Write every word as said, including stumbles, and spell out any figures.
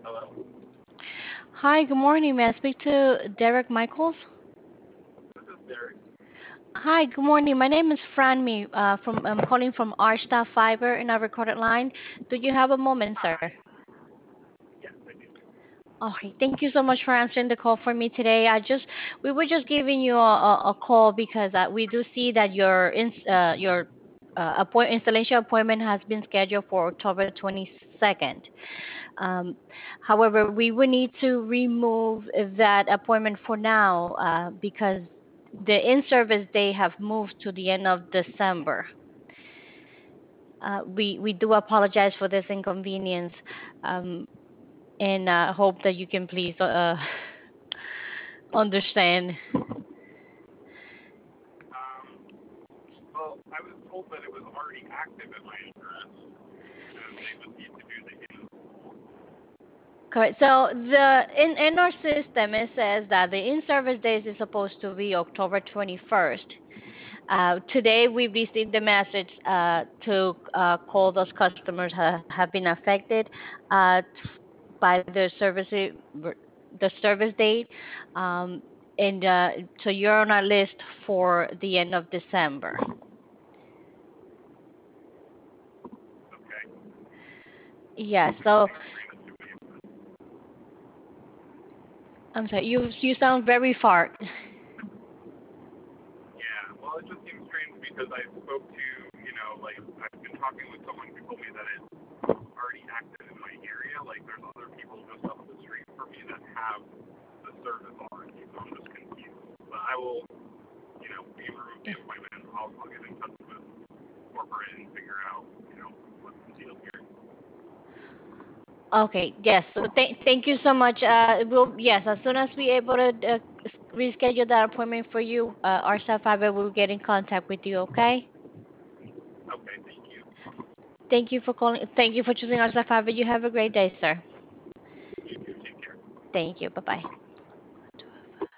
Hello. Hi, good morning. May I speak to Derek Michaels? This is Derek. Hi, good morning. My name is Franmi. Uh, from I'm calling from Archstaff Fiber in our recorded line. Do you have a moment, sir? Hi. Yes, I do. Okay, thank you so much for answering the call for me today. I just we were just giving you a, a, a call because uh, we do see that your ins, uh, your uh, appoint, installation appointment has been scheduled for October twenty-second. Um, However, we will need to remove that appointment for now uh, because the in-service day have moved to the end of December. Uh, we we do apologize for this inconvenience, um, and uh, hope that you can please uh, understand. Um, well, I was told that it was already active at my address, and they would need to do the install. Correct. So the in in our system it says that the in-service days is supposed to be October twenty-first. Uh, today we received the message uh, to uh, call those customers ha- have been affected uh, by the service the service date, um, and uh, so you're on our list for the end of December. Okay. Yes. Seems So strange to me. I'm sorry. You you sound very far. Yeah. Well, it just seems strange because I spoke to, you know, like I've been talking with someone who told me that it's already active in my area. Like there's other people just up the street from me that have the service already, so I'm just confused. But I will, you know, we remove the appointment. I'll, I'll get in touch with corporate and figure out, you know, what's the deal here. Okay. Yes. So th- thank you so much. Uh, we'll yes. As soon as we able to uh, reschedule that appointment for you, uh, our staff fiber will get in contact with you. Okay. Okay, thank you. Thank you for calling. Thank you for choosing our staff fiber. You have a great day, sir. You too. Take care. Thank you. Bye bye.